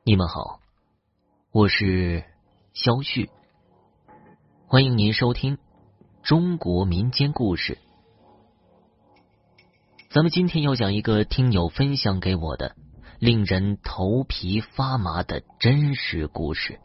你们好，我是肖旭，欢迎您收听中国民间故事。咱们今天要讲一个听友分享给我的令人头皮发麻的真实故事。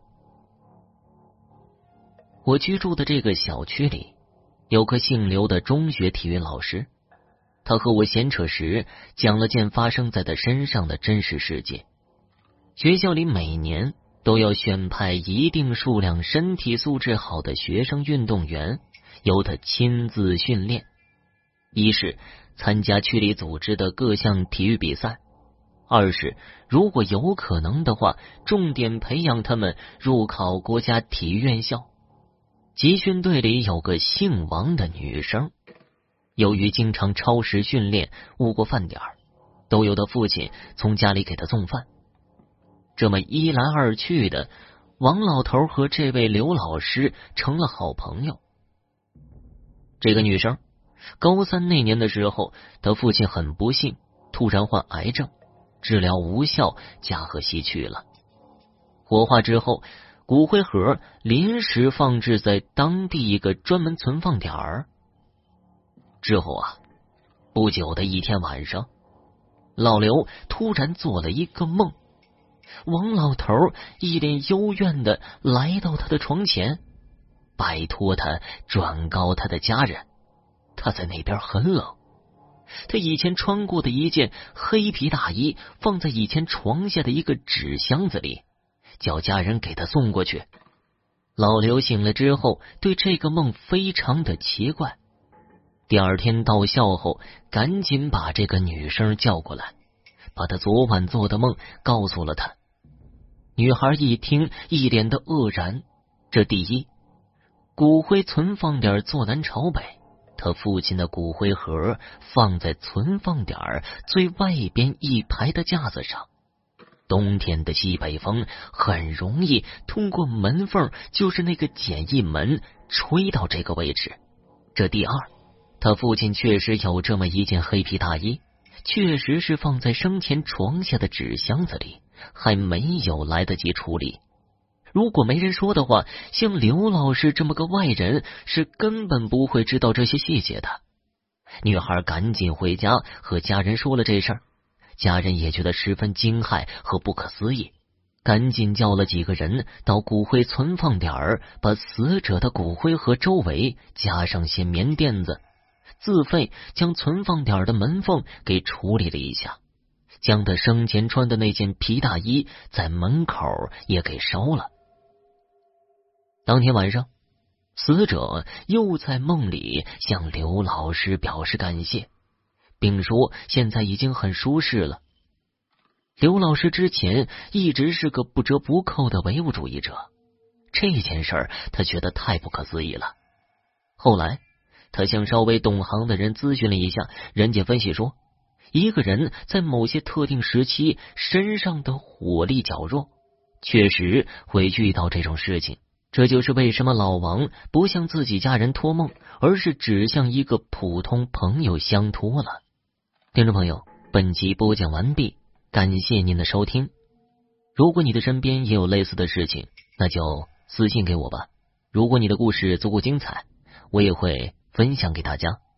我居住的这个小区里有个姓刘的中学体育老师，他和我闲扯时讲了件发生在他身上的真实事件。学校里每年都要选派一定数量身体素质好的学生运动员，由他亲自训练。一是参加区里组织的各项体育比赛，二是如果有可能的话，重点培养他们入考国家体育院校。集训队里有个姓王的女生，由于经常超时训练误过饭点，都由他父亲从家里给他送饭。这么一来二去的，王老头和这位刘老师成了好朋友。这个女生高三那年的时候，她父亲很不幸突然患癌症，治疗无效，驾鹤西去了。火化之后，骨灰盒临时放置在当地一个专门存放点儿。之后不久的一天晚上，老刘突然做了一个梦，王老头一脸幽怨的来到他的床前，拜托他转告他的家人，他在那边很冷，他以前穿过的一件黑皮大衣放在以前床下的一个纸箱子里，叫家人给他送过去。老刘醒了之后，对这个梦非常的奇怪。第二天到校后，赶紧把这个女生叫过来，把他昨晚做的梦告诉了他。女孩一听，一脸的愕然。这第一，骨灰存放点坐南朝北，他父亲的骨灰盒放在存放点最外边一排的架子上，冬天的西北风很容易通过门缝，就是那个简易门，吹到这个位置。这第二，他父亲确实有这么一件黑皮大衣，确实是放在生前床下的纸箱子里，还没有来得及处理。如果没人说的话，像刘老师这么个外人是根本不会知道这些细节的。女孩赶紧回家和家人说了这事儿，家人也觉得十分惊骇和不可思议，赶紧叫了几个人到骨灰存放点把死者的骨灰盒周围加上些棉垫子，自费将存放点的门缝给处理了一下，将他生前穿的那件皮大衣在门口也给烧了。当天晚上，死者又在梦里向刘老师表示感谢，并说现在已经很舒适了。刘老师之前一直是个不折不扣的唯物主义者，这件事儿他觉得太不可思议了。后来他向稍微懂行的人咨询了一下，人家分析说，一个人在某些特定时期身上的火力较弱，确实会遇到这种事情。这就是为什么老王不向自己家人托梦，而是只向一个普通朋友相托了。听众朋友，本集播讲完毕，感谢您的收听。如果你的身边也有类似的事情，那就私信给我吧。如果你的故事足够精彩，我也会分享给大家。